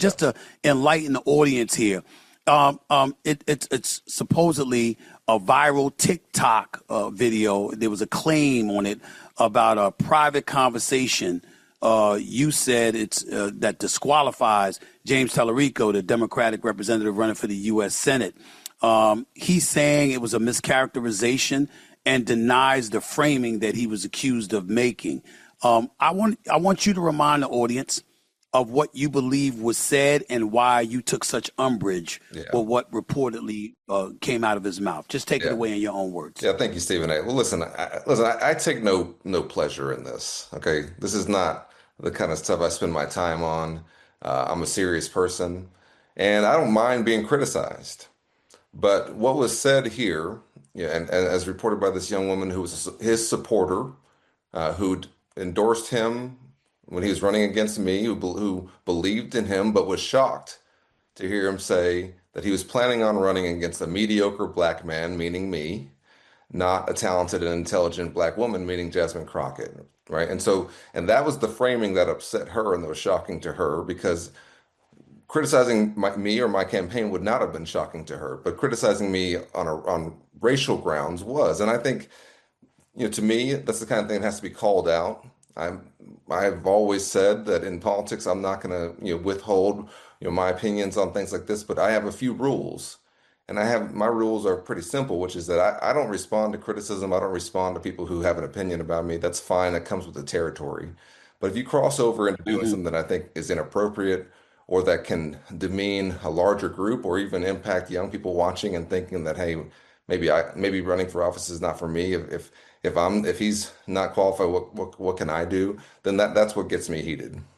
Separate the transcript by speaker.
Speaker 1: just to enlighten the audience here. It's supposedly a viral TikTok video. There was a claim on it about a private conversation. You said it's that disqualifies James Tallarico, the Democratic representative running for the U.S. Senate. He's saying it was a mischaracterization and denies the framing that he was accused of making. I want you to remind the audience of what you believe was said and why you took such umbrage with what reportedly came out of his mouth. Just take it away in your own words.
Speaker 2: Yeah, thank you, Stephen A. Well, listen, I take no pleasure in this. Okay, this is not the kind of stuff I spend my time on. I'm a serious person, and I don't mind being criticized. But what was said here, and as reported by this young woman who was his supporter, who endorsed him when he was running against me, who believed in him, but was shocked to hear him say that he was planning on running against a mediocre black man, meaning me, not a talented and intelligent black woman, meaning Jasmine Crockett, right? And that was the framing that upset her and that was shocking to her, because criticizing me or my campaign would not have been shocking to her, but criticizing me on racial grounds was. And I think, to me, that's the kind of thing that has to be called out. I've always said that in politics, I'm not going to, withhold, my opinions on things like this, but I have a few rules. And my rules are pretty simple, which is that I don't respond to criticism. I don't respond to people who have an opinion about me. That's fine. That comes with the territory. But if you cross over into doing something that I think is inappropriate or that can demean a larger group or even impact young people watching and thinking that, hey, maybe running for office is not for me. If he's not qualified, what can I do? Then that's what gets me heated.